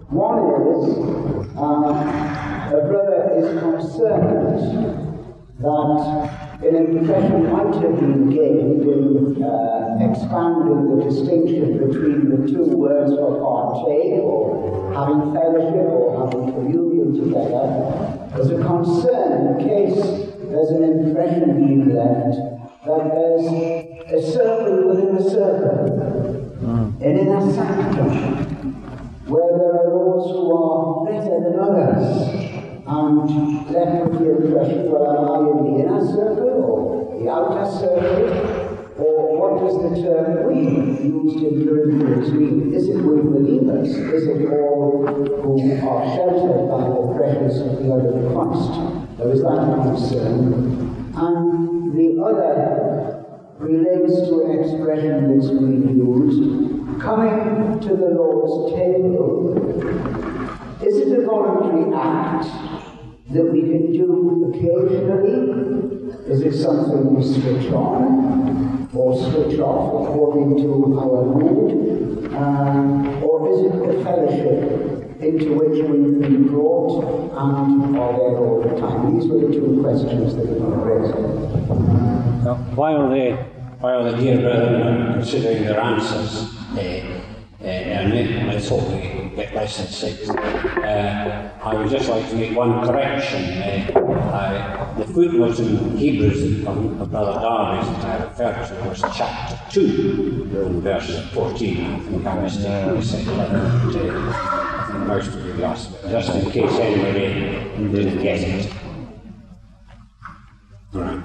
One is, a brother is concerned that an impression might have been gained in expanding the distinction between the two words for partake, or having fellowship, or having communion together. There's a concern in case there's an impression being left that there's a circle within a circle, an inner sanctum, where there are those who are better than others, and left with the impression, well, am I in the inner circle, or the outer circle, or what does the term we used in Corinthians mean? Is it with believers? Is it all who are sheltered by the pressures of the blood of Christ? There is that concern. And the other relates to an expression that's been used, coming to the Lord's table. Is it a voluntary act that we can do occasionally? Is it something we switch on or switch off according to our mood? Or is it a fellowship into which we've been brought and are there all the time? These were the two questions that we raised. While the dear brethren are considering their answers, and let's hope we get less than 6. I would just like to make one correction. The footnote in Hebrews that Brother Darby's that I referred to was chapter 2, in verse 14. I think I mistakenly said 11. I think most of you lost it, just in case anybody didn't get it. Right.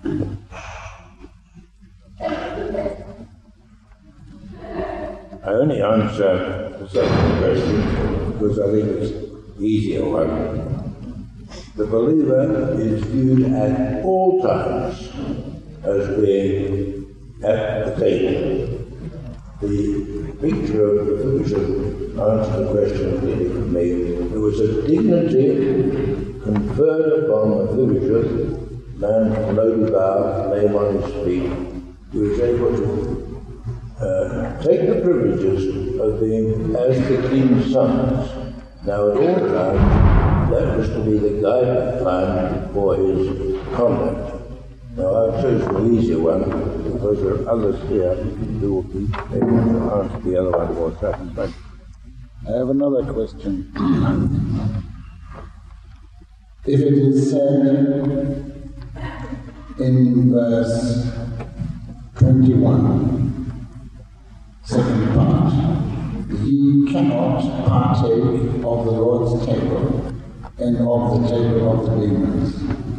I only answer the second question because I think it's the easier one. The believer is viewed at all times as being at the table. The picture of the Mephibosheth answered the question clearly for me. There was a dignity conferred upon Mephibosheth, man from Lodebar, lame on his feet, who was able to take the privileges of being as the king's sons. Now at all times, that was to be the guiding plan for his conduct. Now I've chosen the easier one because there are others here who will be able to answer the other one more satisfactorily. I have another question. If it is said in verse 21, second part, ye cannot partake of the Lord's table and of the table of the demons.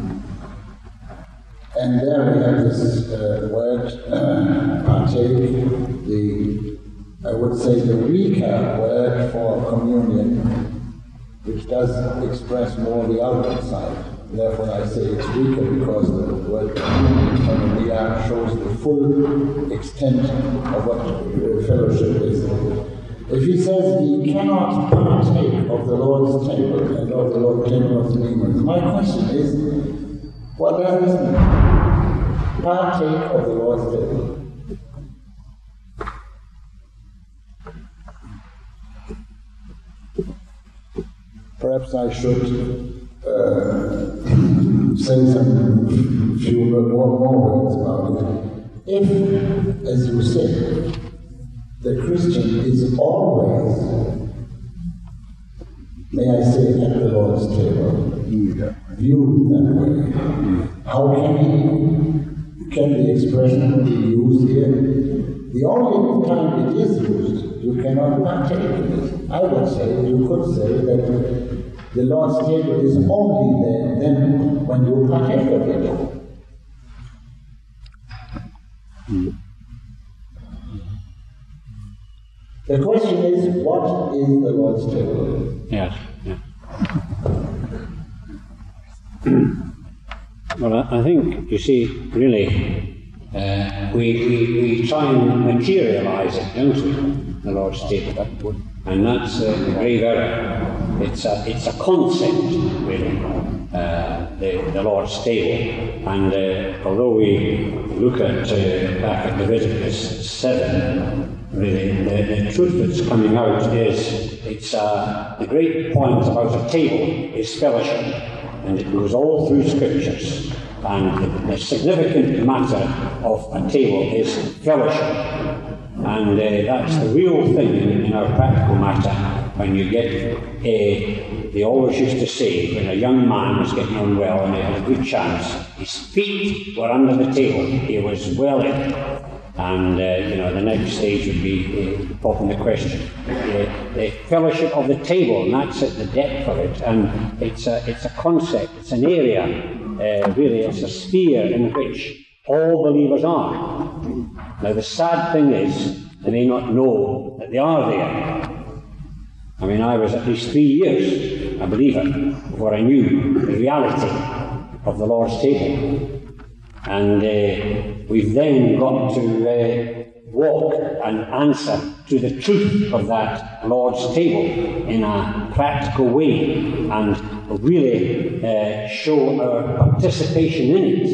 And there we have this word, partake, I would say the weaker word for communion, which does express more the outward side. Therefore I say it's weaker because the word communion shows the full extent of what fellowship is. If he says he cannot partake of the Lord's table and of the Lord's table of the demons, my question is, what does this mean? Partake of the Lord's table. Perhaps I should say some few more words about it. If, as you said, the Christian is always, may I say, at the Lord's table, viewed that way, how can the expression be used here? The only time it is used, you cannot partake in it. I would say, you could say that the Lord's table is only there then when you partake of it. The question is, what is the Lord's table? Yes. Yeah. Well, I think, you see, really, we try and materialize it, don't we, the Lord's table, and that's a grave error. it's a concept, really, the Lord's table. And although we look at back at Leviticus 7, really, the truth that's coming out is the great point about a table is fellowship, and it goes all through Scriptures. And the significant matter of a table is fellowship. And that's the real thing in our practical matter. When you get, they always used to say, when a young man was getting on well and he had a good chance, his feet were under the table, he was well in. And, the next stage would be popping the question. The fellowship of the table, and that's at the depth of it. And it's a concept, it's an area, really, it's a sphere in which all believers are. Now, the sad thing is, they may not know that they are there. I mean, I was at least 3 years, I believe it, before I knew the reality of the Lord's table. And we've then got to walk and answer to the truth of that Lord's table in a practical way and really show our participation in it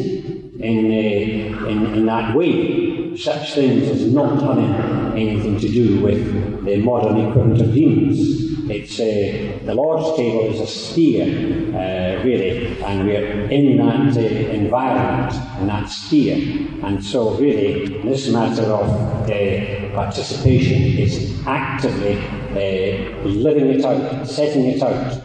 in that way. Such things as not having anything to do with the modern equivalent of demons. It's the Lord's table is a sphere, really, and we're in that environment, in that sphere. And so, really, this matter of participation is actively living it out, setting it out.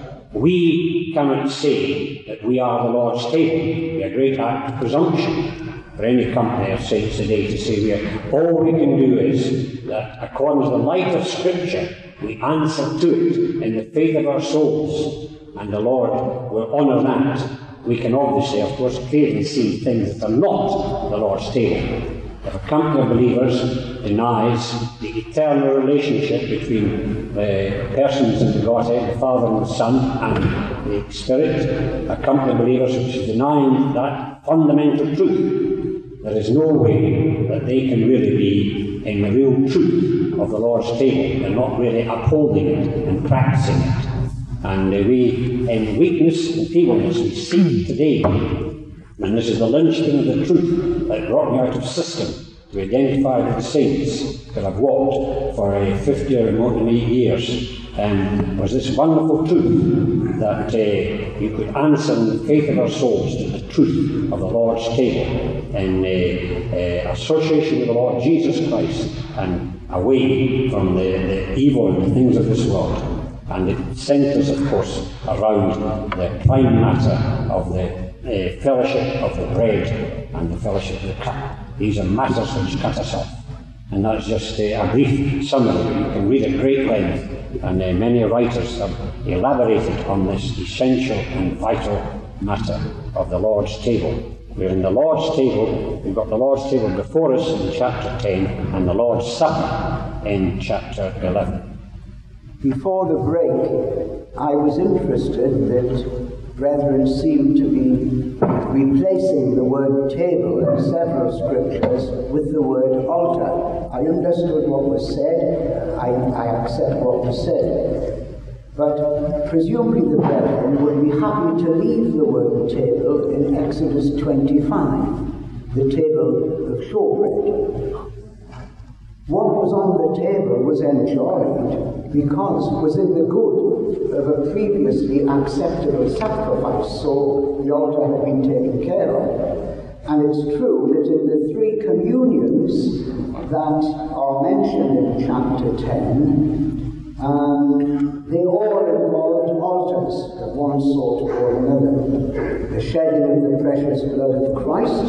We cannot say that we are the Lord's table. It would be a great act of presumption for any company of saints today to say all we can do is that according to the light of Scripture, we answer to it in the faith of our souls, and the Lord will honour that. We can obviously, of course, clearly see things that are not the Lord's table. If a company of believers denies the eternal relationship between the persons in the Godhead, the Father and the Son and the Spirit, a company of believers which is denying that fundamental truth, there is no way that they can really be in the real truth of the Lord's table. They're not really upholding it and practicing it. And we, in weakness and feebleness, we see today, and this is the linchpin of the truth that brought me out of system, to identify with the saints that I've walked for 50 or more than 8 years, was this wonderful truth that you could answer in the faith of our souls to the truth of the Lord's table in association with the Lord Jesus Christ and away from the evil and the things of this world. And it centres, of course, around the prime matter of the fellowship of the bread and the fellowship of the cup. These are matters which cut us off. And that's just a brief summary. You can read at great length, and many writers have elaborated on this essential and vital matter of the Lord's table. We're in the Lord's table. We've got the Lord's table before us in chapter 10 and the Lord's Supper in chapter 11. Before the break, I was interested that brethren seem to be replacing the word table in several scriptures with the word altar. I understood what was said. I accept what was said. But presumably the brethren would be happy to leave the word table in Exodus 25, the table of showbread. What was on the table was enjoyed because it was in the good of a previously acceptable sacrifice, so the altar had been taken care of. And it's true that in the 3 communions that are mentioned in chapter 10, they all involved altars of one sort or another. The shedding of the precious blood of Christ,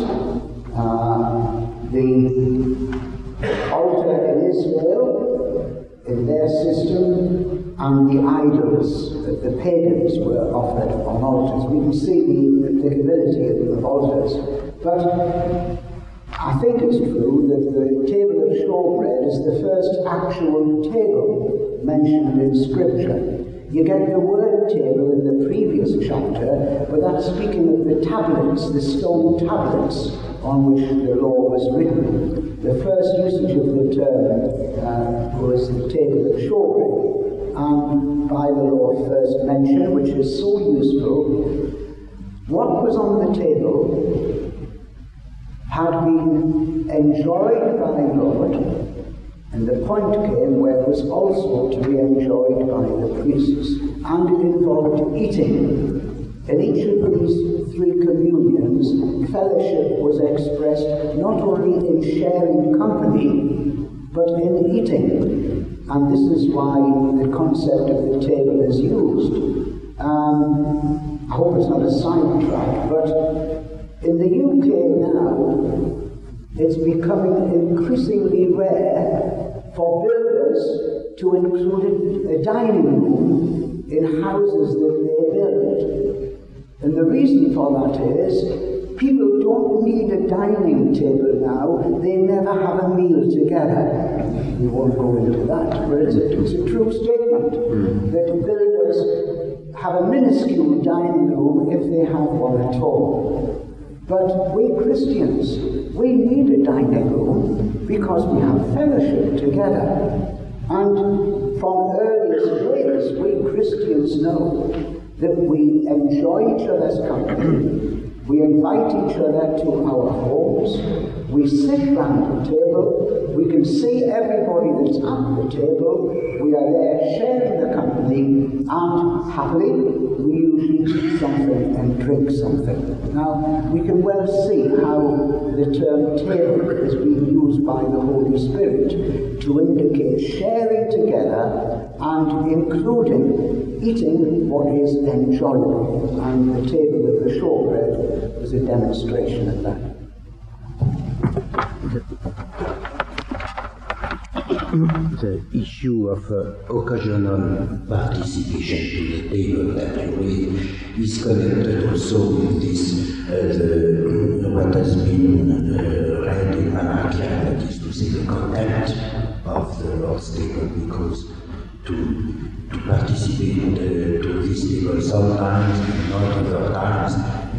the altar in Israel, in their system, and the idols that the pagans were offered on altars. We can see the applicability of altars. But I think it's true that the table of showbread is the first actual table mentioned in Scripture. You get the word table in the previous chapter, but that's speaking of the tablets, the stone tablets on which the law was written. The first usage of the term was the table of showbread, and by the law of first mention, which is so useful. What was on the table had been enjoyed by God, and the point came where it was also to be enjoyed by the priests, and it involved eating. In each of these three communions, fellowship was expressed not only in sharing company, but in eating. And this is why the concept of the table is used. I hope it's not a sidetrack, but in the UK now, it's becoming increasingly rare for builders to include a dining room in houses that they build. And the reason for that is, people don't need a dining table now, they never have a meal together. We won't go into that, but it's a true statement that builders have a minuscule dining room if they have one at all. But we Christians, we need a dining room because we have fellowship together. And from earliest days, we Christians know that we enjoy each other's company, we invite each other to our homes, we sit round the table, we can see everybody that's at the table, we are there sharing the company, and happily we usually eat something and drink something. Now, we can well see how the term table is being used by the Holy Spirit to indicate sharing together and including eating what is enjoyable. And the table with the shortbread was a demonstration of that. The issue of occasional participation to the table that you read is connected also with this, what has been read in Malachi, that is to say the content of the Lord's table, because to participate to this table sometimes, not other times,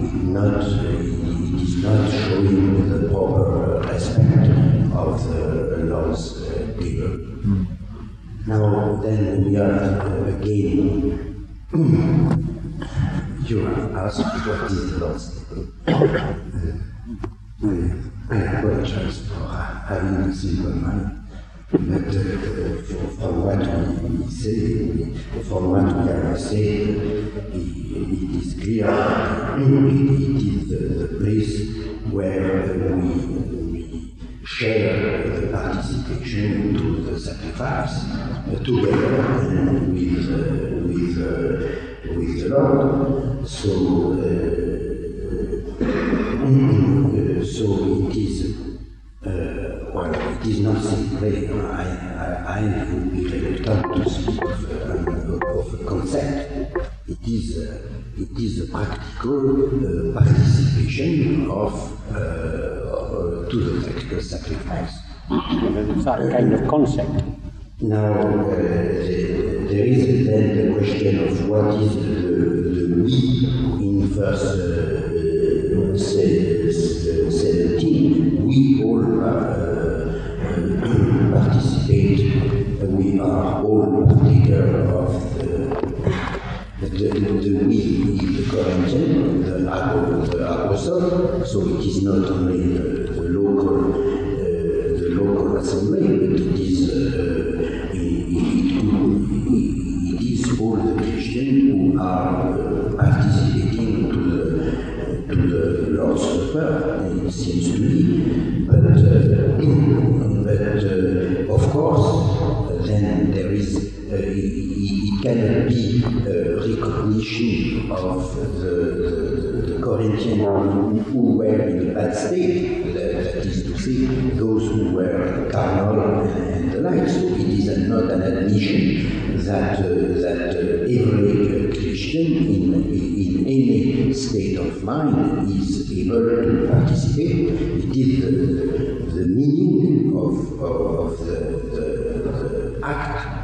it is not showing the proper respect of the Lord's table. Now then we have again, you have asked what is the Lord's table. I apologize for having a simple mind. But from what we say, from what we have said, it is clear that it is the place where we share the participation to the sacrifice together with the Lord. So it is. Well, it is not simply, I would be reluctant to speak of a concept. It is a practical participation to the sacrifice. It's that kind of concept. Now, there is then the question of what is the we in verse 17. We all participate, we are all partaker of the we in the Corinthian, the apostle, so it is not only the local assembly, but it is all the Christians who are participating to the Lord's Supper, it seems to me. But of course, then there is, it cannot be recognition of the Corinthians who were in a bad state, that is to say, those who were carnal and the like. So it is not an admission that every Christian in any state of mind is able to participate. It is the meaning of the act.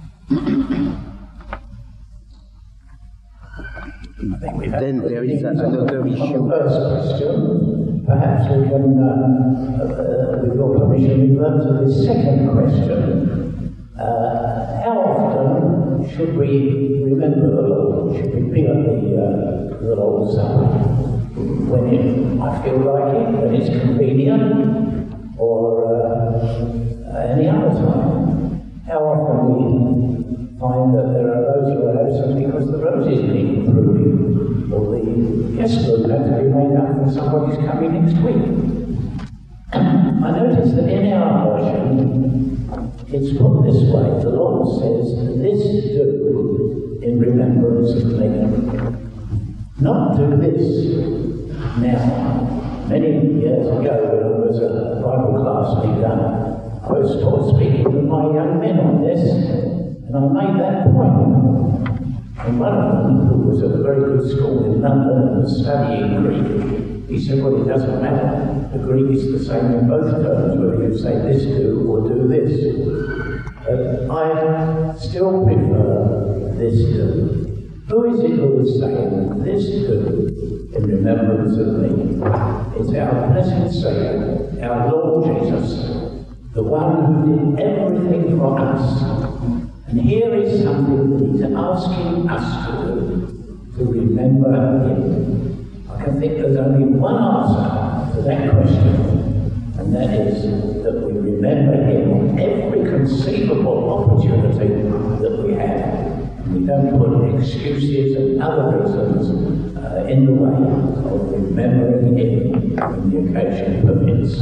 Then there is another issue. First question, perhaps we can, with your permission, revert to the second question. How often should we remember the Lord? Should we be at the Lord's Supper when I feel like it, when it's convenient, or any other time? How often we find that there are those who are absent because the roses need pruning, or the guest room has to be made up for somebody's coming next week. I notice that in our version, it's put this way: the Lord says, "This do in remembrance of me." Not do this. Now, many years ago, when I was a Bible class leader, I was taught speaking to my young men on this, and I made that point. And one of them, who was at a very good school in London and was studying Greek, he said, well, it doesn't matter. The Greek is the same in both terms, whether you say this do or do this. I still prefer this do. Who is it who is saying this do in remembrance of me? It's our blessed Saviour, our Lord Jesus, the one who did everything for us. And here is something that he's asking us to do, to remember him. I can think there's only one answer to that question, and that is that we remember him on every conceivable opportunity that we have. And we don't put excuses and other reasons in the way of remembering him when the occasion permits.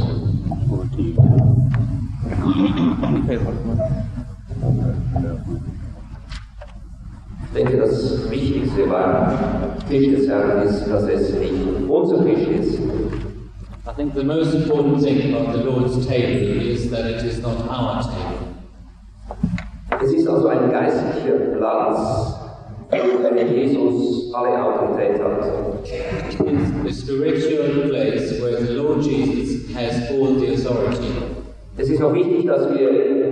Ich denke, das Wichtigste beim Tisch des Herrn ist, dass es nicht unser Tisch ist. I think the most important thing about the Lord's table is that it is not our table. Es ist also ein geistlicher Platz, wo Jesus alle Autorität hat. It's a spiritual place where the Lord Jesus has all the authority. Es ist auch wichtig, dass wir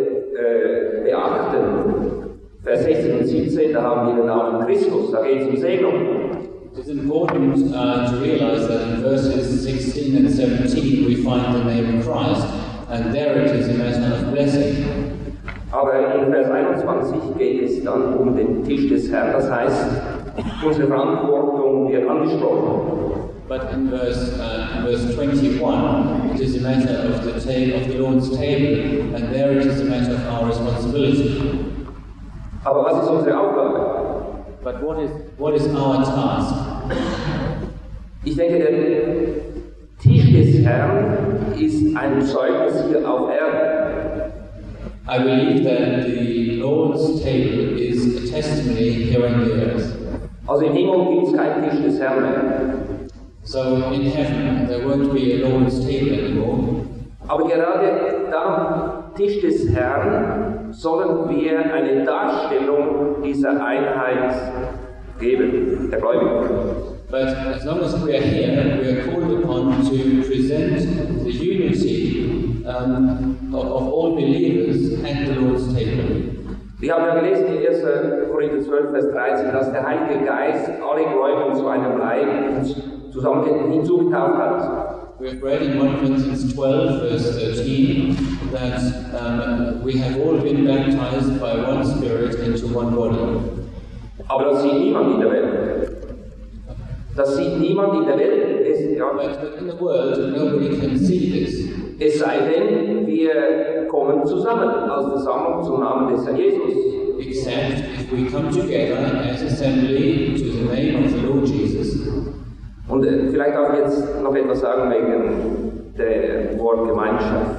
beachten, Vers 16 und 17, da haben wir den Namen Christus, da geht es um Segnung. It is important to realize that in verses 16 and 17 we find the name Christ, and there it is a matter of blessing. Aber in Vers 21 geht es dann um den Tisch des Herrn, das heißt, unsere Verantwortung wird angesprochen. But in verse 21, it is a matter of the Lord's table, and there it is a matter of our responsibility. Aber was ist unsere Aufgabe? But what is our task? Ich denke, der Tisch des Herrn ist ein Zeugnis hier auf Erden. I believe that the Lord's table is a testimony here on the earth. Also im Himmel gibt es keinen Tisch des Herrn mehr. So in heaven there won't be a Lord's table anymore. Aber gerade da Tisch des Herrn sollen wir eine Darstellung dieser Einheit geben, der Gläubigen. But as long as we are here, we are called upon to present the unity of all believers at the Lord's table. Wir haben ja gelesen in 1. Korinther 12, Vers 13, dass der Heilige Geist alle Gläubigen zu einem Leib zusammen hinzugetauft hat. We have read in 1 Corinthians 12, verse 13, that we have all been baptized by one Spirit into one body. Aber das sieht niemand in der Welt. Das sieht niemand in der Welt. But in the world, nobody can see this. Es sei denn, wir kommen zusammen als Versammlung zum Namen des Herrn Jesus. Except if we come together as assembly to the name of the Lord Jesus. Und vielleicht auch jetzt noch etwas sagen wegen der Wort Gemeinschaft.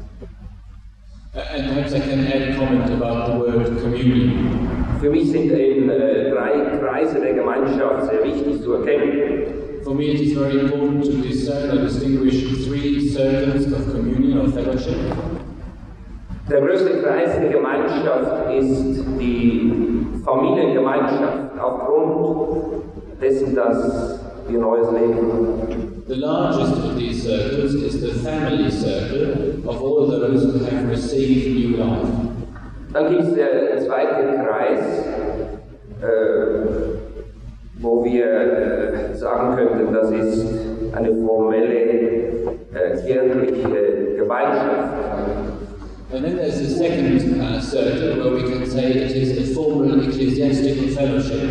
And perhaps I can add a comment about the word communion. Für mich sind eben 3 Kreise der Gemeinschaft sehr wichtig zu erkennen. For me it is very important to discern or distinguish 3 circles of communion or fellowship. Der größte Kreis der Gemeinschaft ist die Familiengemeinschaft aufgrund dessen, dass wir neues Leben. The largest of these circles is the family circle of all those who have received new life. Dann gibt es der zweite Kreis, wo wir sagen könnten, das ist eine formelle kirchliche Gemeinschaft. And then there's the second circle where we can say it is a formal ecclesiastical fellowship.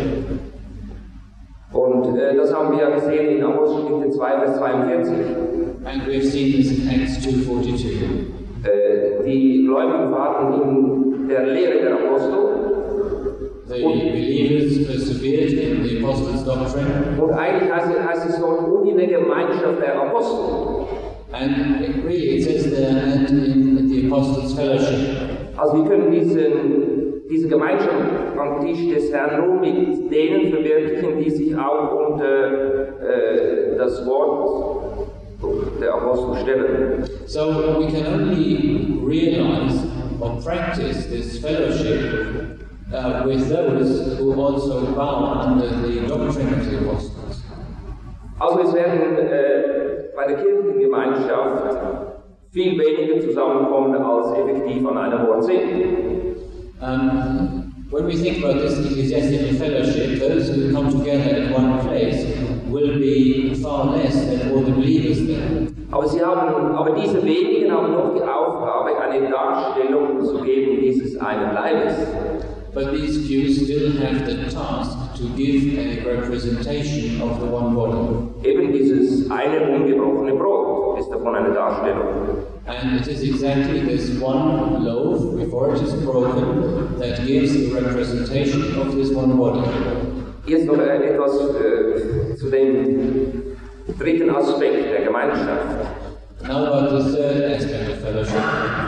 Und das haben wir ja gesehen in Apostelgeschichte 2, Vers 42. And we've seen this in Acts 2:42. Die Gläubigen warten in der Lehre der Apostel. The believers persevered in the apostles' doctrine. Und eigentlich heißt es dort in der Gemeinschaft der Apostel. And it says there, and in the apostles' fellowship. Also wir können diese Gemeinschaft am Tisch des Herrn nur mit denen verwirklichen, die sich auch unter das Wort der Apostel stellen. So we can only realize or practice this fellowship with those who also bow under the doctrine of the apostles. Also es werden bei der kirchlichen Gemeinschaft viel weniger zusammenkommen als effektiv an einem Ort sind. When we think about this ecclesiastical fellowship, those who come together in one place will be far less than all the believers there. Aber diese wenigen haben noch die Aufgabe, eine Darstellung zu geben dieses einen Leibes. But these few still have the task to give a representation of the one body. Eben dieses eine ungebrochene Brot ist davon eine Darstellung. And it is exactly this one loaf, before it is broken, that gives the representation of this one body. Jetzt noch etwas zu dem dritten Aspekt der Gemeinschaft. Now about the third aspect of fellowship.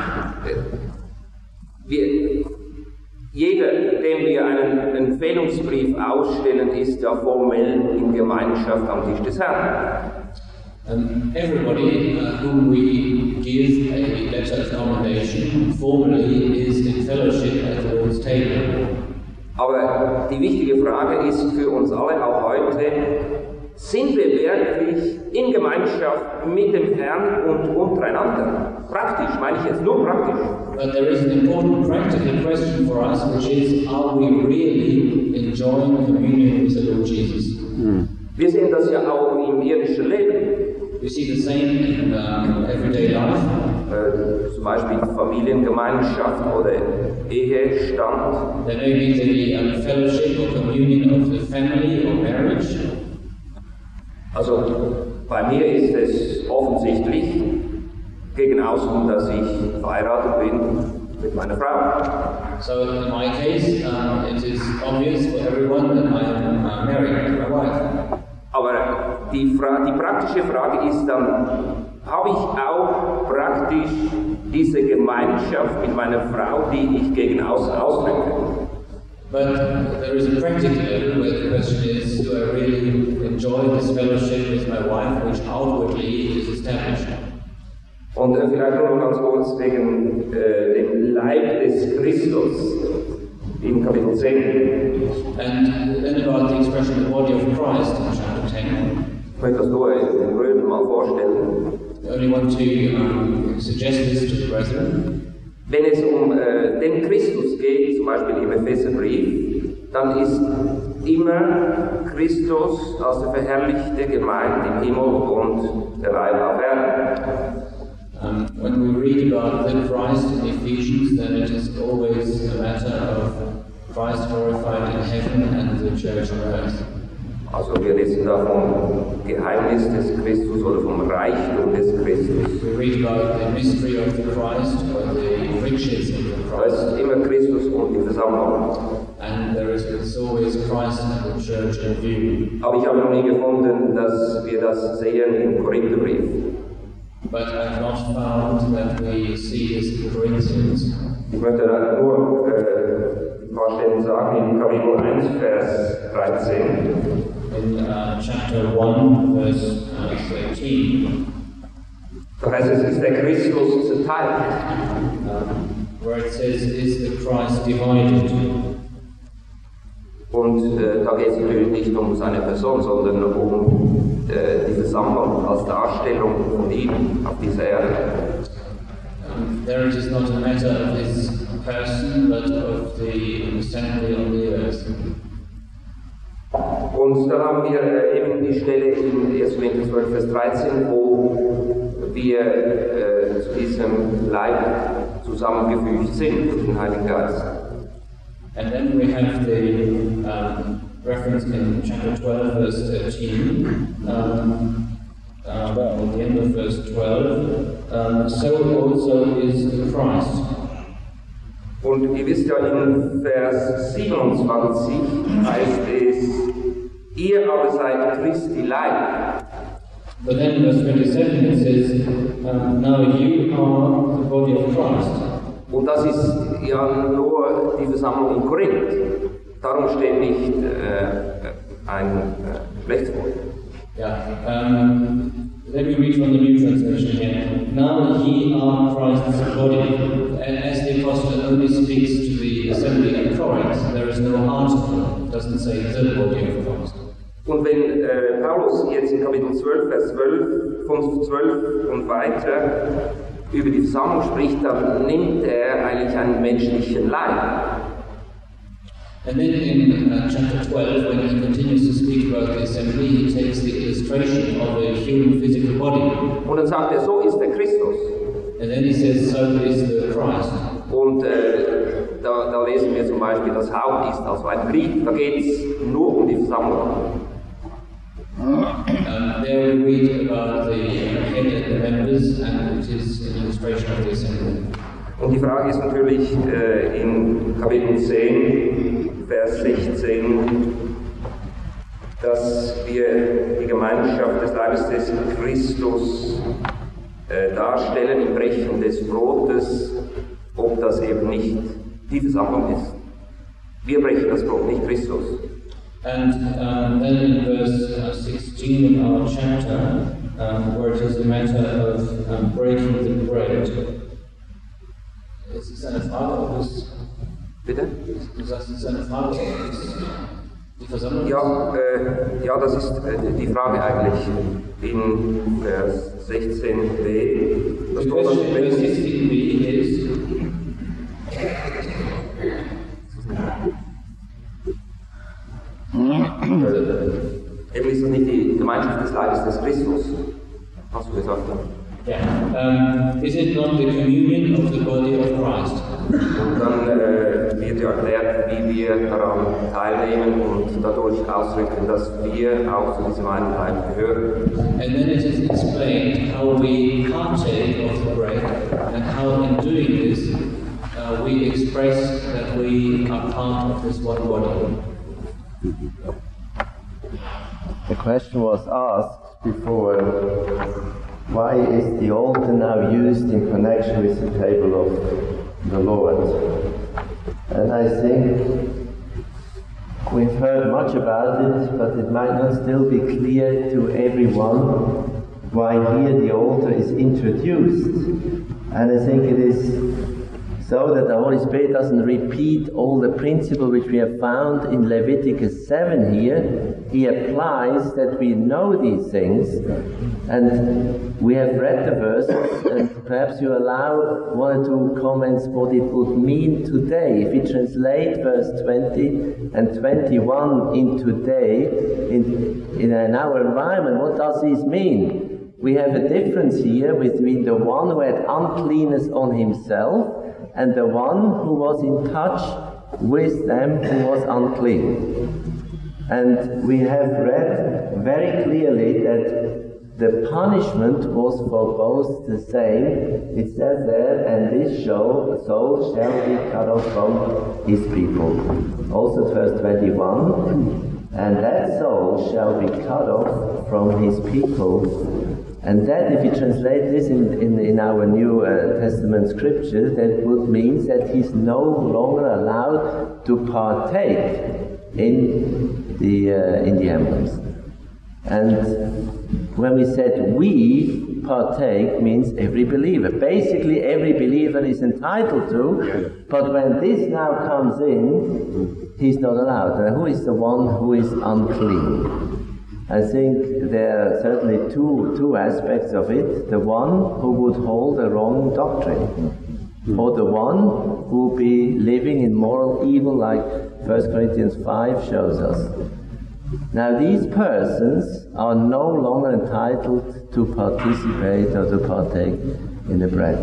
Jeder, dem wir einen Empfehlungsbrief ausstellen, ist ja formell in Gemeinschaft am Tisch des Herrn. Everybody whom we give a letter of nomination formally is in fellowship at the Lord's table. Aber die wichtige Frage ist für uns alle auch heute, sind wir wirklich in Gemeinschaft mit dem Herrn und untereinander? Praktisch, meine ich jetzt nur praktisch. But there is an important practical question for us, which is, are we really enjoying communion with the Lord Jesus? Wir sehen das ja auch im irdischen Leben. We see the same in everyday life. Zum Beispiel Familiengemeinschaft oder Ehestand. There may be the fellowship or communion of the family or marriage. Also bei mir ist es offensichtlich gegen außen, dass ich verheiratet bin mit meiner Frau. So in my case, it is obvious for everyone that I am married to my wife. Aber die praktische Frage ist dann, habe ich auch praktisch diese Gemeinschaft mit meiner Frau, die ich gegen außen ausdrücke? But there is a practical level where the question is, do I really enjoy this fellowship with my wife, which outwardly is established? Und vielleicht nur noch ganz kurz wegen dem Leib des Christus in Kapitel 10. And then about the expression the body of Christ in chapter 10. Ich möchte das nur den Brüdern mal vorstellen. I only want to suggest this to the brethren. Wenn es um den Christus geht, zum Beispiel im Epheserbrief, dann ist immer Christus als der Verherrlichte gemeint im Himmel und der Leib auf Erden. When we read about the Christ in Ephesians, then it is always a matter of Christ glorified in heaven and the church on earth. Also wir lesen da vom Geheimnis des Christus oder vom Reichtum des Christus. We read about the mystery of the Christ or the riches of the Da ist Christ. immer Christus und die Versammlung. And it's always Christ and the church in view. Aber ich habe noch nie gefunden, dass wir das sehen im Korintherbrief. But I've not found that we see this in Corinthians. Ich möchte da nur ein paar Stellen sagen, in Kapitel 1, Vers 13. In chapter 1, verse 13, Da heißt es, ist der Christus zerteilt. where it says, is the Christ divided? Und da geht es natürlich nicht um seine Person, sondern um die Versammlung als Darstellung von ihm auf dieser Erde. There it is not a matter of his person, but of the assembly on the earth. Und dann haben wir eben die Stelle in 1. Korinther 12, Vers 13, wo wir zu diesem Leib zusammengefügt sind durch den Heiligen Geist. And then we have the reference in chapter 12, verse 13, at the end of verse 12, so also is Christ. Und ihr wisst ja, in Vers 27 heißt es, ihr aber seid Christi Leib. But then in verse 27 it says, now you are the body of Christ. Und das ist ja nur die Versammlung in Korinth. Darum steht nicht ein Geschlechtswort. Yeah. Let me read from the New Translation here. Now ye are Christ's body. And as the Apostle only speaks to the assembly at Corinth, there is no article. It doesn't say the body of Christ. Und wenn Paulus jetzt in Kapitel 12, Vers 12, von 12 und weiter über die Versammlung spricht, dann nimmt er eigentlich einen menschlichen Leib. And then in chapter 12, when he continues to speak about the assembly, he takes the illustration of a human physical body. Und dann sagt er, so ist der Christus. And then he says, so is the Christ. Und da lesen wir zum Beispiel, das Haupt ist also ein Glied, da geht es nur um die Versammlung. There we read about the head and the members, and it is an illustration of the assembly. Und die Frage ist natürlich in Kapitel 10, Vers 16, dass wir die Gemeinschaft des Leibes des Christus darstellen im Brechen des Brotes, ob das eben nicht die Versammlung ist. Wir brechen das Brot, nicht Christus. And then in verse 16 of our chapter, where it is a matter of breaking the bread, ist es eine Frage, ob es... Bitte? Du sagst, es ist eine Frage, ob es die Versammlung ist? Ja, das ist die Frage eigentlich in Vers 16b. Das The question in Vers 16b is... Eben ist das nicht die Gemeinschaft des Leibes des Christus, hast du gesagt. Yeah. Is it not the communion of the body of Christ? Und dann wird ja erklärt, wie wir daran teilnehmen und dadurch ausdrücken, dass wir auch zu diesem einen Leib gehören. And then it is explained how we partake of the bread and how in doing this we express that we are part of this one body. The question was asked before, why is the altar now used in connection with the table of the Lord? And I think we've heard much about it, but it might not still be clear to everyone why here the altar is introduced. And I think it is so that the Holy Spirit doesn't repeat all the principles which we have found in Leviticus 7 here. He applies that we know these things, and we have read the verses, and perhaps you allow one or two comments what it would mean today. If we translate verse 20 and 21 in today, in our environment, what does this mean? We have a difference here between the one who had uncleanness on himself and the one who was in touch with them who was unclean. And we have read very clearly that the punishment was for both the same. It says there, and this soul shall be cut off from his people. Also verse 21, and that soul shall be cut off from his people. And that, if you translate this in our New Testament scriptures, that would mean that he's no longer allowed to partake in the emblems. And when we said we partake, means every believer. Basically, every believer is entitled to, but when this now comes in, he's not allowed. And who is the one who is unclean? I think there are certainly two aspects of it. The one who would hold a wrong doctrine, or the one who would be living in moral evil, like 1 Corinthians 5 shows us. Now these persons are no longer entitled to participate or to partake in the bread.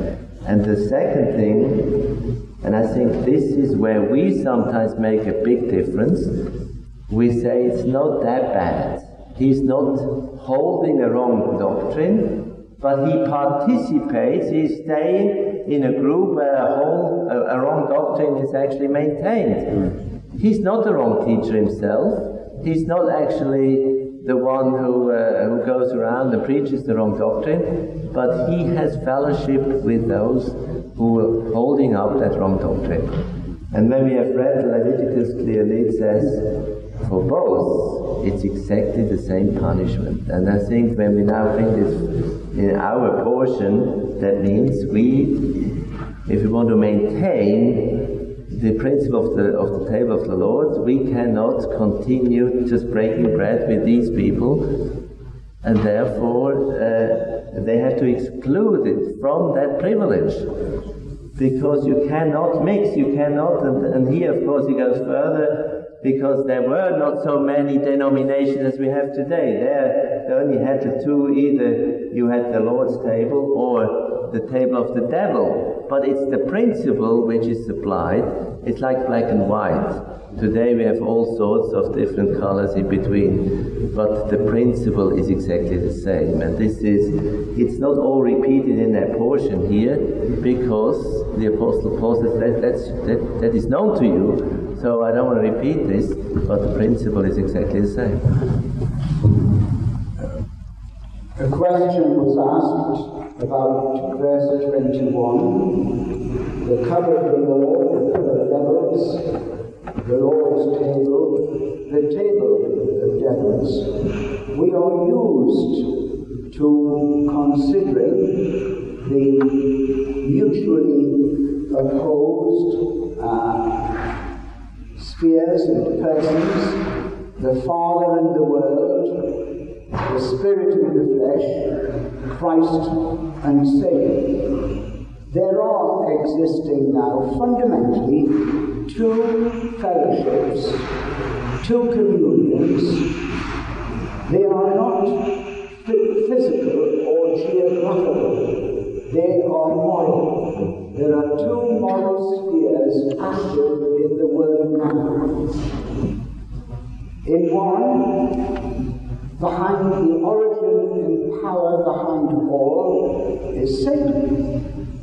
And the second thing, and I think this is where we sometimes make a big difference, we say it's not that bad. He's not holding a wrong doctrine, but he participates, he's staying in a group where a wrong doctrine is actually maintained. He's not the wrong teacher himself. He's not actually the one who goes around and preaches the wrong doctrine, but he has fellowship with those who are holding up that wrong doctrine. And when we have read Leviticus clearly, it says, for both, it's exactly the same punishment. And I think when we now bring this in our portion, that means if we want to maintain the principle of the table of the Lord, we cannot continue just breaking bread with these people, and therefore they have to exclude it from that privilege, because you cannot mix, you cannot, and here of course he goes further, because there were not so many denominations as we have today. They only had the two, either you had the Lord's table or the table of the devil. But it's the principle which is supplied. It's like black and white. Today we have all sorts of different colors in between, but the principle is exactly the same. And it's not all repeated in that portion here, because the Apostle Paul says that is known to you. So I don't want to repeat this, but the principle is exactly the same. A question was asked about verse 21. The cover of the Lord, the devils, the Lord's table, the table of devils. We are used to considering the mutually opposed spheres and persons, the Father and the world, the Spirit and the flesh, Christ and Satan. There are existing now fundamentally two fellowships, two communions. They are not physical or geographical. They are moral. There are two moral spheres active in the world now. In one, behind the origin and power behind all, is Satan.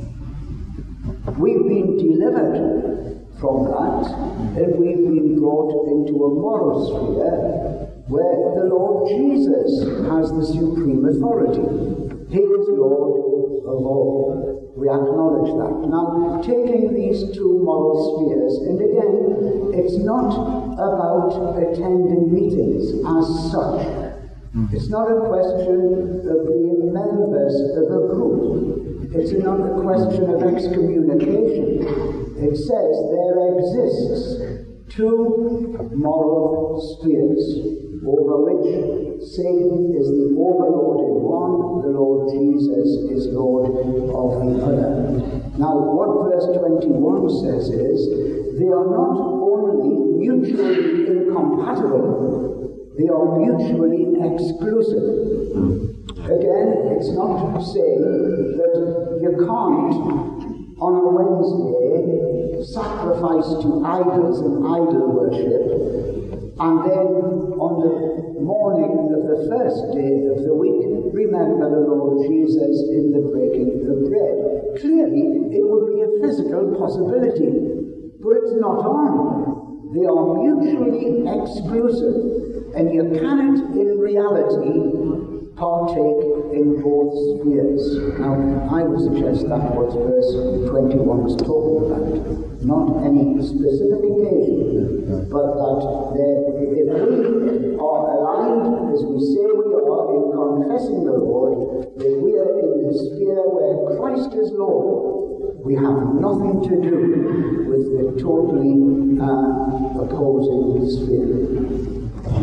We've been delivered from that, and we've been brought into a moral sphere where the Lord Jesus has the supreme authority. He is Lord of all. We acknowledge that. Now, taking these two moral spheres, and again, it's not about attending meetings as such. It's not a question of being members of a group. It's not a question of excommunication. It says there exists two moral spheres, over which Satan is the overlord in one, the Lord Jesus is Lord of the other. Now, what verse 21 says is, they are not only mutually incompatible, they are mutually exclusive. Again, it's not saying that you can't, on a Wednesday, sacrifice to idols and idol worship, and then on the morning of the first day of the week, remember the Lord Jesus in the breaking of bread. Clearly, it would be a physical possibility, but it's not on. They are mutually exclusive, and you cannot, in reality, partake in both spheres. Now, I would suggest that what verse 21 is talking about. Not any specific occasion, but that if we are aligned, as we say we are, in confessing the Lord, that we are in the sphere where Christ is Lord. We have nothing to do with the totally opposing sphere.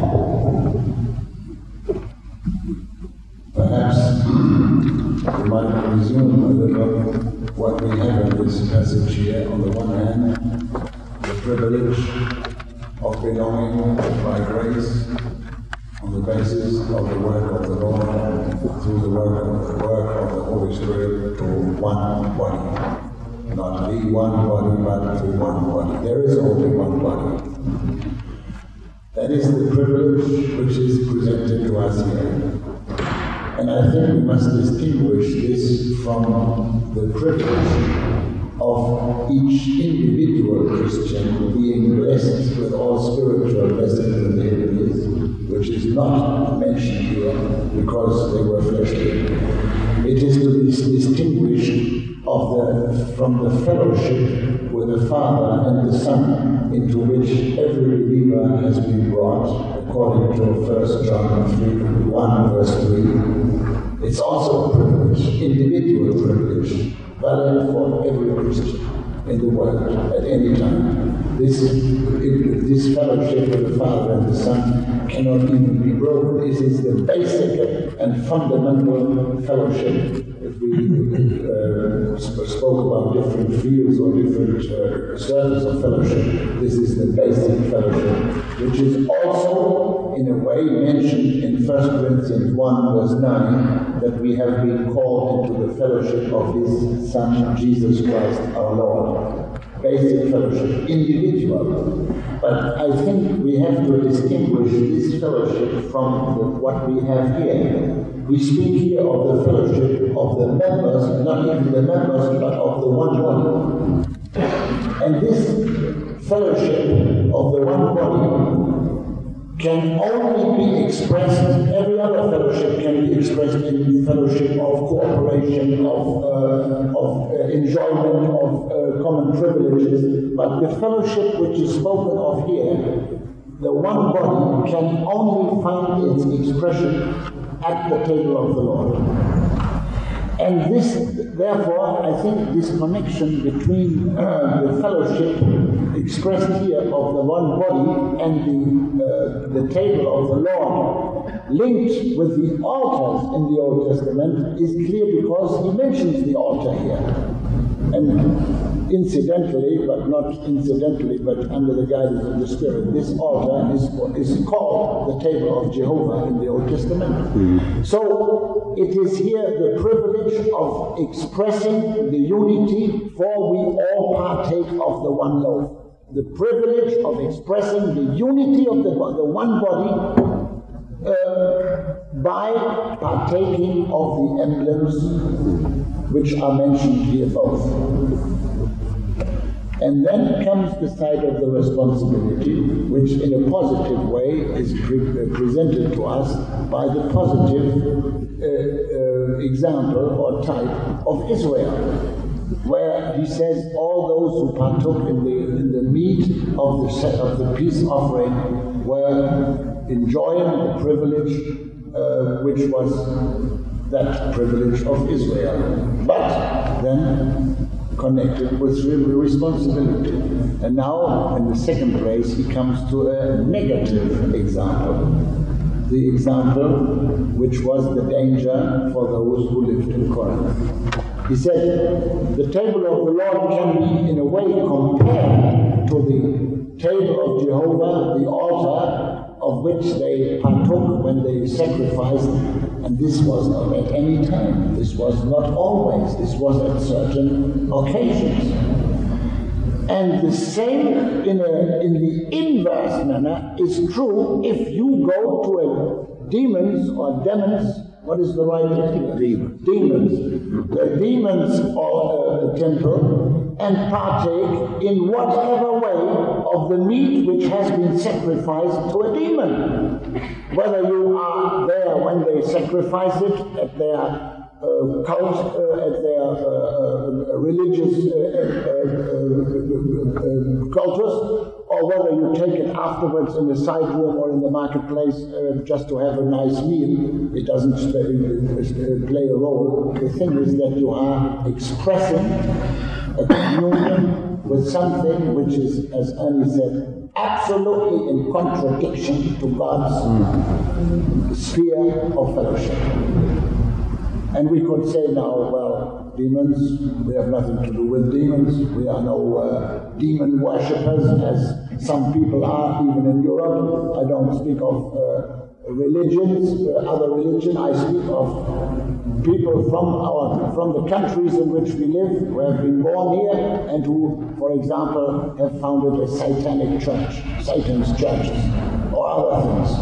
Perhaps we might resume a little what we have in this passage here. On the one hand, the privilege of belonging by grace on the basis of the work of the Lord and through the work of the Holy Spirit to one body. Not the one body, but to one body. There is only one body. That is the privilege which is presented to us here. And I think we must distinguish this from the privilege of each individual Christian being blessed with all spiritual blessings in the heavenlies, which is not mentioned here because they were fleshly. It is to be distinguished from the fellowship with the Father and the Son, into which every believer has been brought, according to 1 John 1 verse 3. It's also a privilege, individual privilege, valid for every Christian in the world at any time. This fellowship with the Father and the Son cannot even be broken. It is the basic and fundamental fellowship. If we spoke about different fields or different circles of fellowship, this is the basic fellowship, which is also, in a way, mentioned in 1 Corinthians 1 verse 9, that we have been called into the fellowship of His Son, Jesus Christ our Lord. Basic fellowship, individual. But I think we have to distinguish this fellowship from what we have here. We speak here of the fellowship of the members, not even the members, but of the one body. And this fellowship of the one body can only be expressed, every other fellowship can be expressed in fellowship of cooperation, of enjoyment, of common privileges, but the fellowship which is spoken of here, the one body, can only find its expression at the table of the Lord. And this, therefore, I think this connection between the fellowship expressed here of the one body and the table of the Lord, linked with the altars in the Old Testament, is clear because he mentions the altar here. And incidentally, but not incidentally, but under the guidance of the Spirit, this altar is called the table of Jehovah in the Old Testament. So it is here the privilege of expressing the unity, for we all partake of the one loaf. The privilege of expressing the unity of the one body by partaking of the emblems which are mentioned here both. And then comes the side of the responsibility, which in a positive way is presented to us by the positive example or type of Israel, where he says all those who partook in the meat of the peace offering were enjoying the privilege which was that privilege of Israel, but then connected with responsibility. And now, in the second place, he comes to a negative example. The example which was the danger for those who lived in Corinth. He said, the table of the Lord can be in a way compared to the table of Jehovah, the altar of which they partook when they sacrificed. And this was not at any time. This was not always. This was at certain occasions. And the same in the inverse manner is true if you go to a demons, what is the right name? Demons. The demons or temple, and partake in whatever way of the meat which has been sacrificed to a demon. Whether you are there when they sacrifice it at their cult, at their religious cultus, or whether you take it afterwards in the side room or in the marketplace just to have a nice meal, it doesn't play a role. The thing is that you are expressing a communion with something which is, as Ernie said, absolutely in contradiction to God's sphere of fellowship. And we could say now, well, demons, we have nothing to do with demons. We are no demon worshippers, as some people are, even in Europe. I don't speak of religions, other religion. I speak of people from the countries in which we live, who have been born here, and who, for example, have founded a satanic church, Satan's churches, or other things,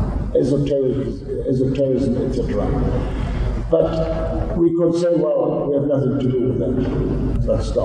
esotericism, etc. But we could say, well, we have nothing to do with that. Let's stop.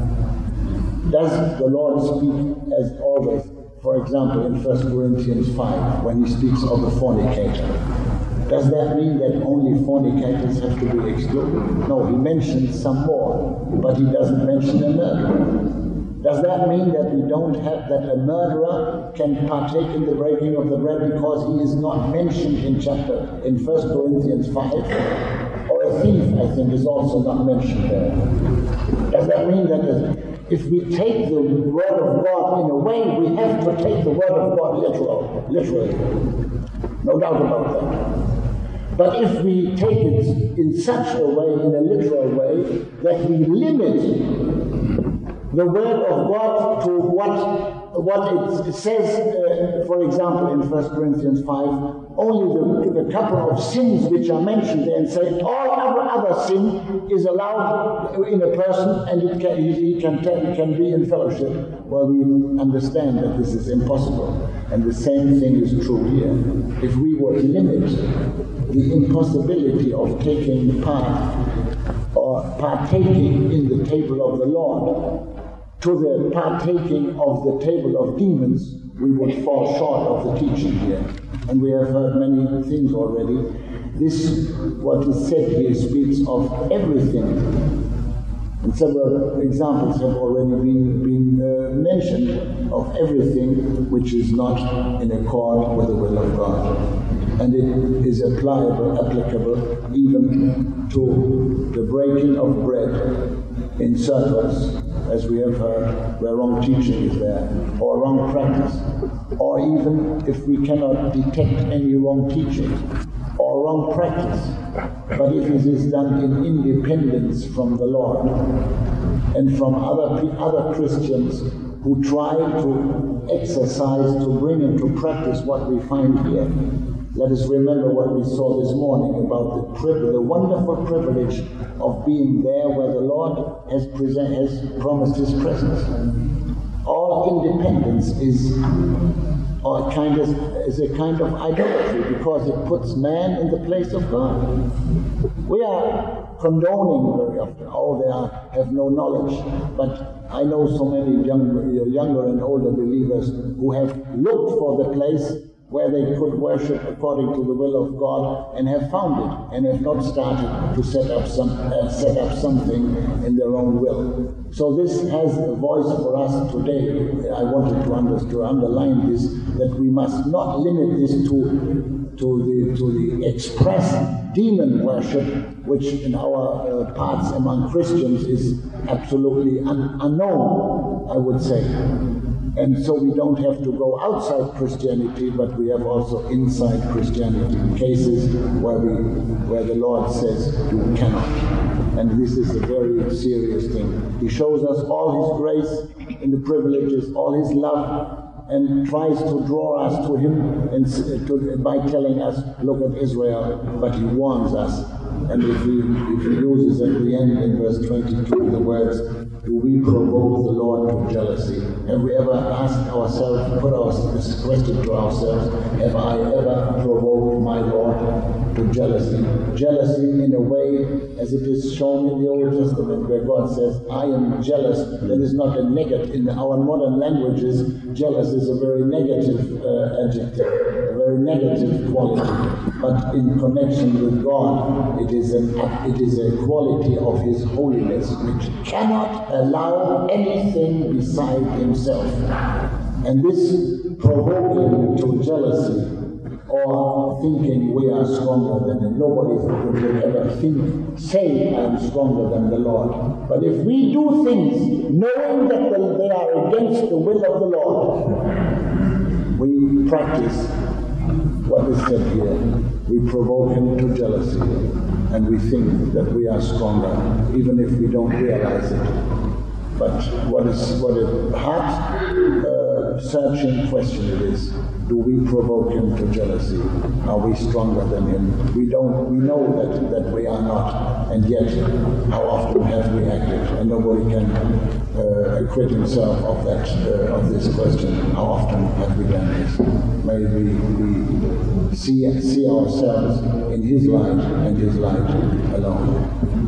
Does the Lord speak as always? For example, in 1 Corinthians 5, when he speaks of the fornicator, does that mean that only fornicators have to be excluded? No, he mentions some more, but he doesn't mention a murderer. Does that mean that we don't have, that a murderer can partake in the breaking of the bread because he is not mentioned in 1 Corinthians 5? Or a thief, I think, is also not mentioned there. Does that mean that if we take the Word of God in a way, we have to take the Word of God literally. No doubt about that. But if we take it in such a way, in a literal way, that we limit the Word of God to what it says, for example, in 1 Corinthians 5, only the couple of sins which are mentioned there, and say all other sin is allowed in a person, and he can be in fellowship. Well, we understand that this is impossible, and the same thing is true here. If we were to limit the impossibility of taking part or partaking in the table of the Lord to the partaking of the table of demons, we would fall short of the teaching here. And we have heard many things already. This, what is said here, speaks of everything. And several examples have already been mentioned of everything which is not in accord with the will of God. And it is applicable even to the breaking of bread in circles, as we have heard, where wrong teaching is there, or wrong practice, or even if we cannot detect any wrong teaching or wrong practice, but if it is done in independence from the Lord and from other Christians who try to exercise, to bring into practice what we find here. Let us remember what we saw this morning about the wonderful privilege of being there where the Lord has promised His presence. All independence is a kind of idolatry, because it puts man in the place of God. We are condoning very often, they have no knowledge, but I know so many younger and older believers who have looked for the place where they could worship according to the will of God, and have found it, and have not started to set up something in their own will. So this has a voice for us today. I wanted to underline this, that we must not limit this to the express demon worship, which in our parts among Christians is absolutely unknown, I would say. And so we don't have to go outside Christianity, but we have also inside Christianity cases where the Lord says you cannot. And this is a very serious thing. He shows us all His grace and the privileges, all His love, and tries to draw us to Him by telling us, look at Israel, but He warns us. And if he uses at the end in verse 22 the words, do we provoke the Lord to jealousy? Have we ever asked ourselves, put this question to ourselves, have I ever provoked my Lord to jealousy? Jealousy in a way as it is shown in the Old Testament, where God says, I am jealous. That is not a negative. In our modern languages, jealous is a very negative adjective, a very negative quality. But in connection with God, it is a quality of His holiness which cannot allow anything beside Himself. And this provoking to jealousy, or thinking we are stronger than Him. Nobody would ever say I am stronger than the Lord. But if we do things knowing that they are against the will of the Lord, we practice what is said here. We provoke Him to jealousy, and we think that we are stronger, even if we don't realize it. But what a hard a searching question it is. Do we provoke him to jealousy? Are we stronger than him? We know that we are not, and yet how often have we acted? And nobody can acquit himself of that of this question. How often have we done this? May we see ourselves in his light and his light alone.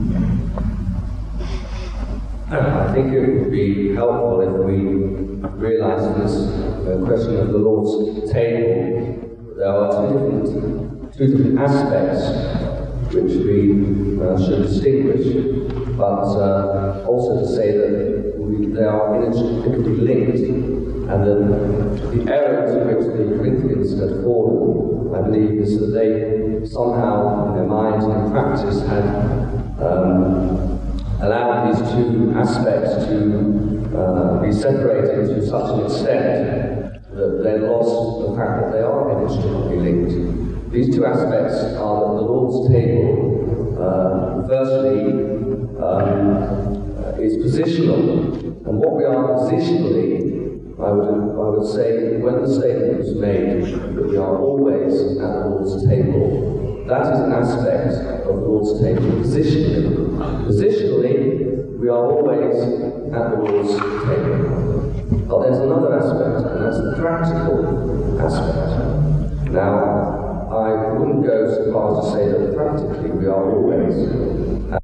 I think it would be helpful if we realize in this question of the Lord's table, there are two different aspects which we should distinguish, but also to say that they are inextricably linked, and the error to which the Corinthians had fallen, I believe, is that they somehow, in their minds and in practice, had allowed these two aspects to be separated to such an extent that they lost the fact that they are inextricably linked. These two aspects are that the Lord's table, firstly, is positional, and what we are positionally, I would say, when the statement was made that we are always at the Lord's table, that is an aspect of the Lord's table. Positionally, we are always at the Lord's table. But there's another aspect, and that's the practical aspect. Now, I wouldn't go so far as to say that practically we are always at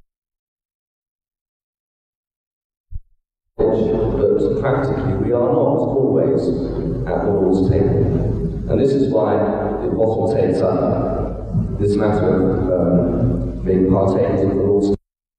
the Lord's table, but practically we are not always at the Lord's table. And this is why the Apostle takes up this matter of being partakers of the Lord's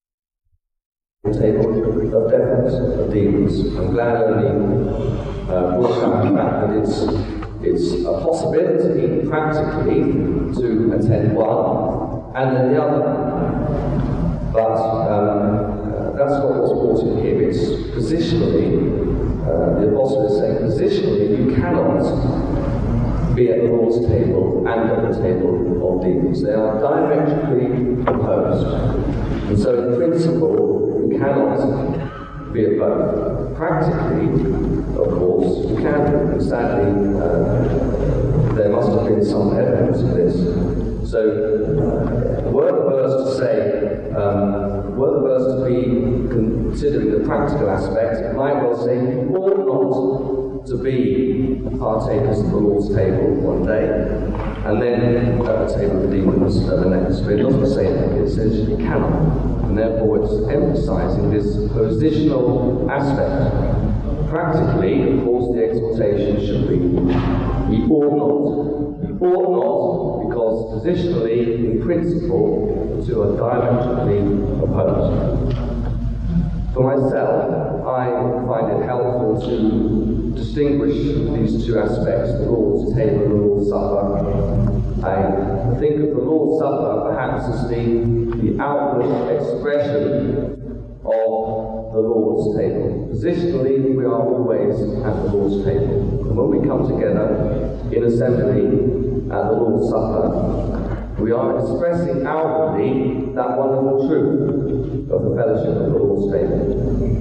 table of devils, of demons. I'm glad only brought out the fact that it's a possibility practically to attend one and then the other. But that's not what's brought in here. It's positionally, the Apostle is saying positionally you cannot be at the Lord's table and at the table of demons. They are diametrically opposed. And so in principle, you cannot be at both. Practically, of course, you can be. And sadly, there must have been some evidence of this. So, were the verse to say, were the verse to be considering the practical aspect, it might well say, you ought not to be partakers of the Lord's table one day, and then at the table of the demons at the next. But it doesn't say that, it says you cannot. And therefore it's emphasizing this positional aspect. Practically, of course, the exhortation should be, ye ought not. You ought not, because positionally, in principle, the two are diametrically opposed. For myself, I find it helpful to distinguish these two aspects, the Lord's table and the Lord's Supper. I think of the Lord's Supper perhaps as the outward expression of the Lord's table. Positionally, we are always at the Lord's table. And when we come together in assembly at the Lord's Supper, we are expressing outwardly that wonderful truth of the fellowship of the Lord's table.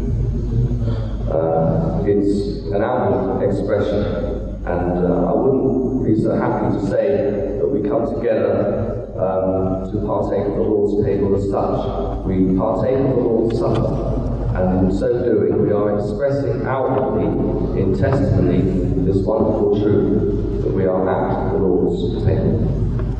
It's an outward expression, and I wouldn't be so happy to say that we come together to partake of the Lord's table as such. We partake of the Lord's Supper, and in so doing we are expressing outwardly in testimony this wonderful truth that we are at the Lord's table.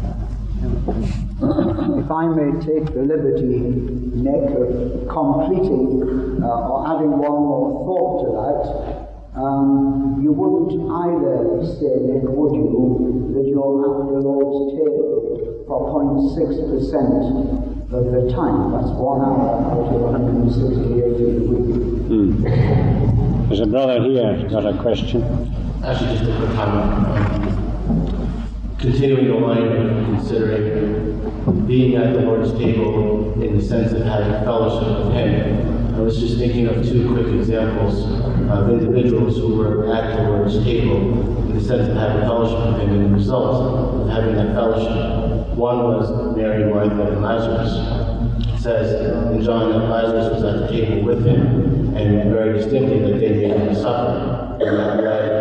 If I may take the liberty, Nick, of completing or adding one more thought to that, you wouldn't either say, Nick, would you, that you're at the Lord's table for 0.6% of the time. That's 1 hour out of 168 in a week. There's a brother here got a question. Actually, just a quick comment. Continuing the line of considering being at the Lord's table in the sense of having fellowship with Him, I was just thinking of 2 quick examples of individuals who were at the Lord's table in the sense of having fellowship with Him and the result of having that fellowship. One was Mary, Martha, and Lazarus. It says in John that Lazarus was at the table with Him, and very distinctly that they made Him supper. And that led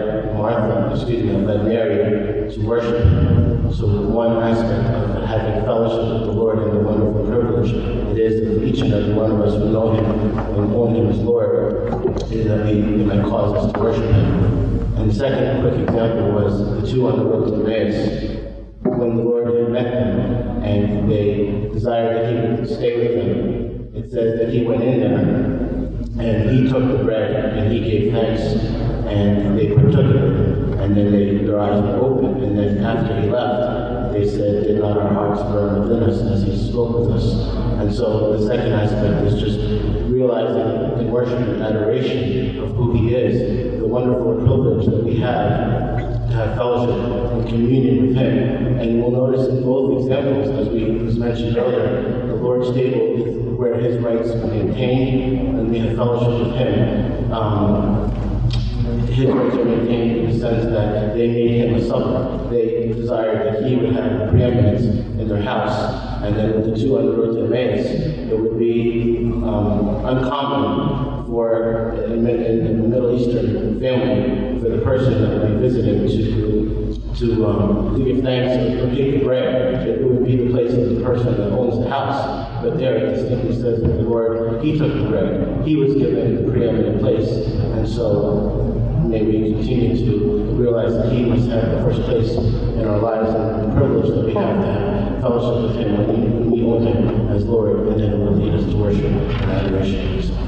led Mary to worship him. So one aspect of having fellowship with the Lord and the wonderful privilege it is that each and every one of us who know him and own him as Lord, is that it might cause us to worship him. And the second quick example was the two on the road to Emmaus. When the Lord had met them and they desired that he would stay with them, it says that he went in there and he took the bread and he gave thanks and they partook of it, and then their eyes were open, and then after he left, they said, did not our hearts burn within us as he spoke with us? And so the second aspect is just realizing in worship and adoration of who he is, the wonderful privilege that we have to have fellowship and communion with him. And we'll notice in both examples, as was mentioned earlier, the Lord's table is where his rights are maintained, and we have fellowship with him. His rights are maintained in the sense that they made him a supper. They desired that he would have preeminence in their house. And then with the two on the road to Emmaus, it would be uncommon for in the Middle Eastern family for the person that would be visiting to give thanks or take the bread. It would be the place of the person that owns the house. But there it distinctly says that the Lord, he took the bread. He was given the preeminent place. And so may we continue to realize that he must have the first place in our lives and the privilege that we have to have fellowship with him when we own him as Lord, and then it will lead us to worship and adoration of himself.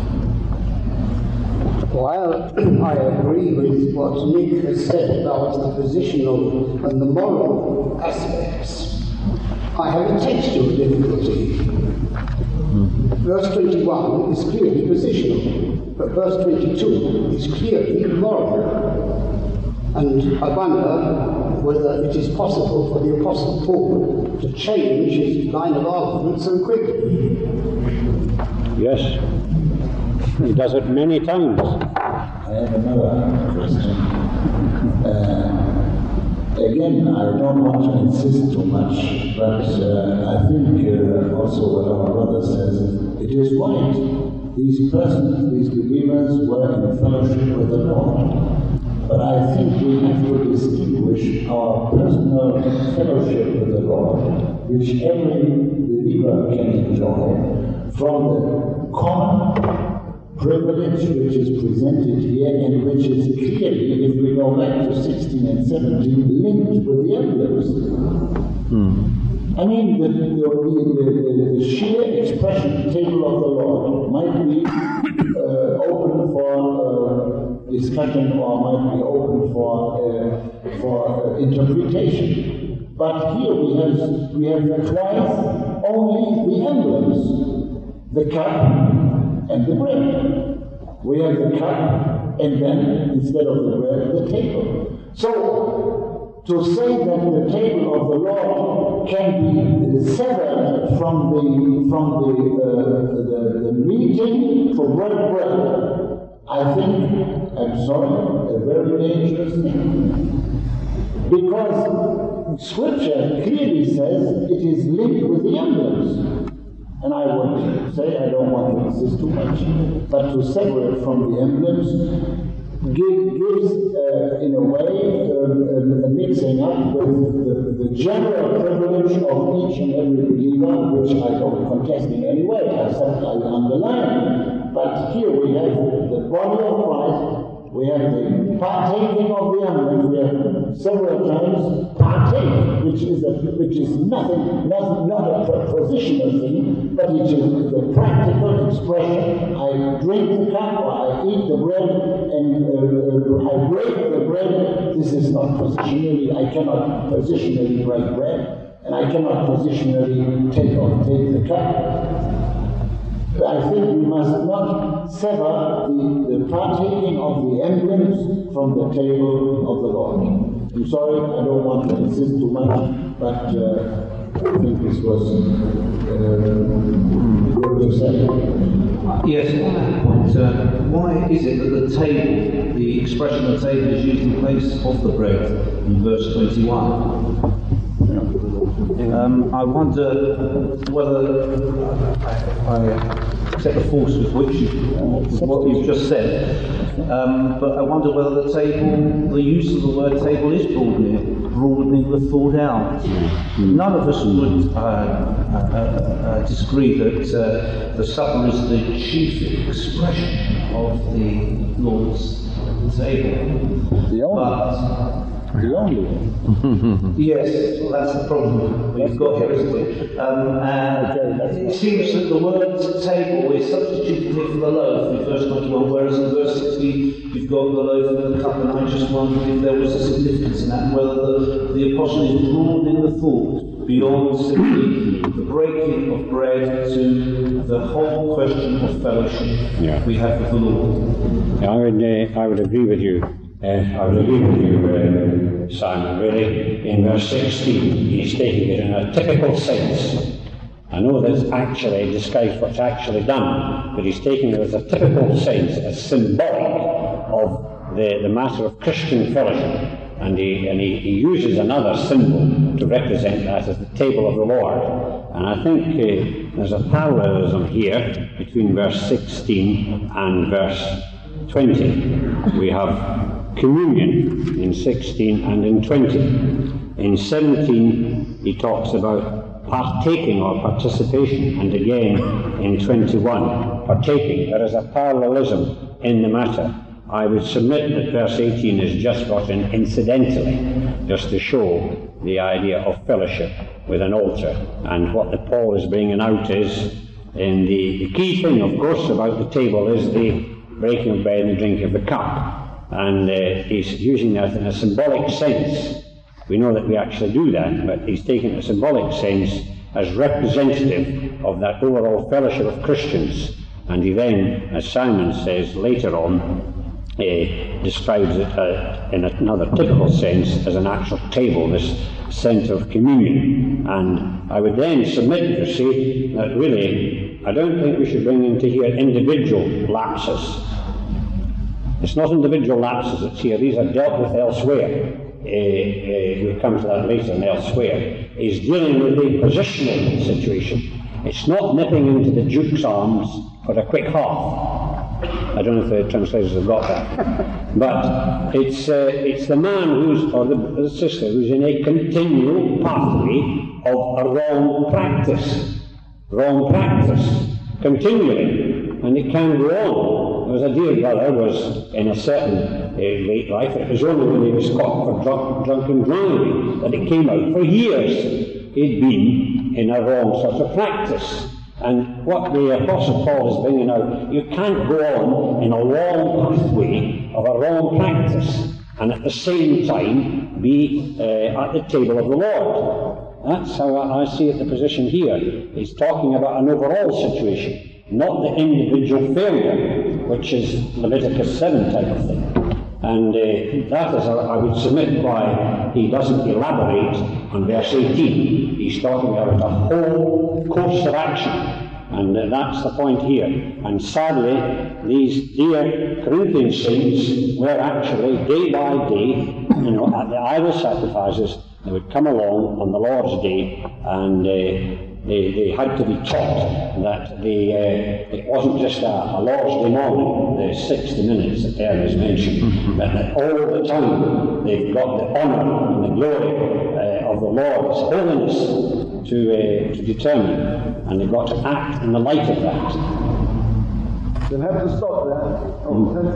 While I agree with what Nick has said about the positional and the moral aspects, I have a textual difficulty. Verse 21 is clearly positional, but verse 22 is clearly moral. And I wonder whether it is possible for the Apostle Paul to change his line of argument so quickly. Yes, he does it many times. I have another question. Again, I don't want to insist too much, but I think also what our brother says, it is right. These persons, these believers were in fellowship with the Lord. But I think we have to distinguish our personal fellowship with the Lord, which every believer can enjoy, from the common privilege which is presented here and which is clearly, if we go back to 16 and 17, linked with the emblems. I mean, the sheer expression table of the Lord might be open for discussion or might be open for interpretation. But here we have twice only the emblems, the cup and the bread. We have the cup, and then, instead of the bread, the table. So, to say that the table of the Lord can be severed from the meeting for bread, I think, I'm sorry, a very dangerous thing. Because Scripture clearly says it is linked with the emblems. And I would say, I don't want to insist too much, but to separate from the emblems gives, in a way, a mixing up with the general privilege of each and every believer, which I don't contest in any way. I underline. But here we have the body of Christ, we have the partaking of the emblems, we have several times partake, which is nothing, not a propositional thing, but it is the practical expression. I drink the cup, or I eat the bread, and I break the bread. This is not positionally, I cannot positionally break bread, and I cannot positionally take the cup. I think we must not sever the partaking of the emblems from the table of the Lord. I'm sorry, I don't want to insist too much, but I think this was good to say. Yes, on that point, why is it that the table, the expression of the table is used in place of the bread in verse 21? I wonder whether I accept the force with which with what you've just said, But I wonder whether the use of the word table is broadening the thought out. None of us would disagree that the supper is the chief expression of the Lord's table. The only one. Yes, well, that's the problem we've got here, isn't it? And it seems that the word table is substituted here for the loaf in verse 21, whereas in verse 16 you've got the loaf and the cup, and I just wondered if there was a significance in that, and whether the apostle is broadening the thought beyond simply the breaking of bread to the whole question of fellowship we have with the Lord. Yeah, I would agree with you. I would agree with you, Simon, really. In verse 16, he's taking it in a typical sense. I know that actually describes what's actually done, but he's taking it as a typical sense, as symbolic of the matter of Christian fellowship. And he uses another symbol to represent that as the table of the Lord. And I think there's a parallelism here between verse 16 and verse 20. We have communion in 16 and in 20. In 17 he talks about partaking or participation, and again in 21 partaking. There is a parallelism in the matter. I would submit that verse 18 is just brought in incidentally, just to show the idea of fellowship with an altar. And what the Paul is bringing out is, in the key thing, of course, about the table is the breaking of bread and the drinking of the cup. And he's using that in a symbolic sense. We know that we actually do that, but he's taking a symbolic sense as representative of that overall fellowship of Christians. And he then, as Simon says later on, describes it in another typical sense as an actual table, this centre of communion. And I would then submit, you see, that really I don't think we should bring into here individual lapses. It's not individual lapses that's here. These are dealt with elsewhere. We'll come to that later and elsewhere. He's dealing with a positional situation. It's not nipping into the Duke's arms for a quick half. I don't know if the translators have got that. But it's the man or the sister who's in a continual pathway of a wrong practice. Wrong practice. Continually. And it can go on. There was a dear brother was in a certain late life. It was only when he was caught for drunken driving that it came out. For years he'd been in a wrong sort of practice. And what the Apostle Paul is bringing out, you can't go on in a long pathway of a wrong practice and at the same time be at the table of the Lord. That's how I see it, the position here. He's talking about an overall situation, not the individual failure, which is Leviticus 7 type of thing. And that is, I would submit, why he doesn't elaborate on verse 18. He's talking about a whole course of action, and that's the point here. And sadly, these dear Corinthian saints were actually, day by day, at the idol sacrifices, they would come along on the Lord's Day, and they had to be taught that it wasn't just a Lord's Day morning, the 60 minutes that there is mentioned, but that all the time they've got the honour and the glory of the Lord's holiness to determine, and they've got to act in the light of that. You'll have to stop there.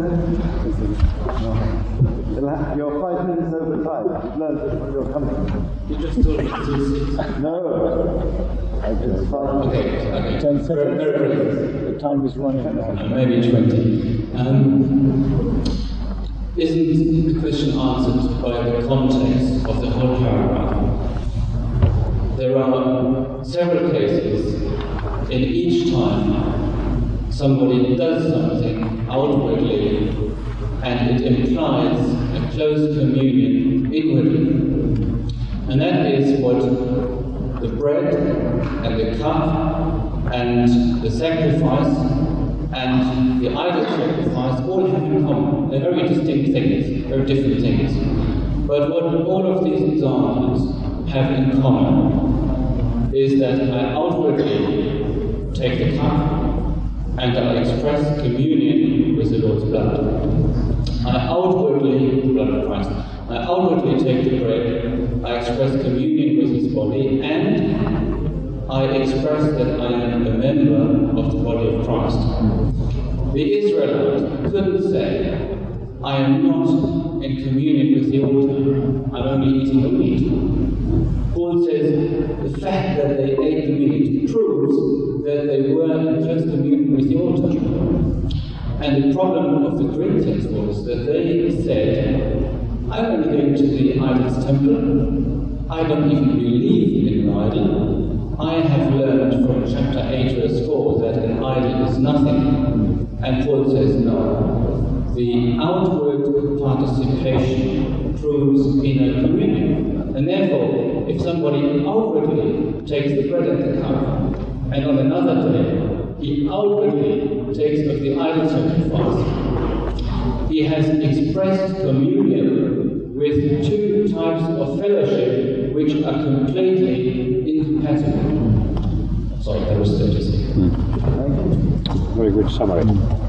You're 5 minutes over time. You've learned it when you're coming. You just told me No. It's 10 seconds. The time is running. Maybe 20. Isn't the question answered by the context of the whole paragraph? There are several cases in each time somebody does something outwardly and it implies a close communion inwardly. And that is what the bread and the cup and the sacrifice and the idol sacrifice all have in common. They're very distinct things, very different things. But what all of these examples have in common is that I outwardly take the cup and I express communion with the Lord's blood. I outwardly, the blood of Christ, I outwardly take the bread, I express communion with his body, and I express that I am a member of the body of Christ. The Israelite couldn't say, I am not in communion with the altar, I'm only eating the meat. Paul says the fact that they ate the meat proves that they were in close communion with the altar. And the problem of the Corinthians was that they said, I'm only going to the idol's temple, I don't even believe in an idol, I have learned from chapter 8 verse 4 that an idol is nothing. And Paul says no. The outward participation proves inner communion. And therefore, if somebody outwardly takes the bread and the cup, and on another day he outwardly takes of the idol sacrifice, he has expressed communion with two types of fellowship which are completely incompatible. Sorry, that was 36. Very good summary.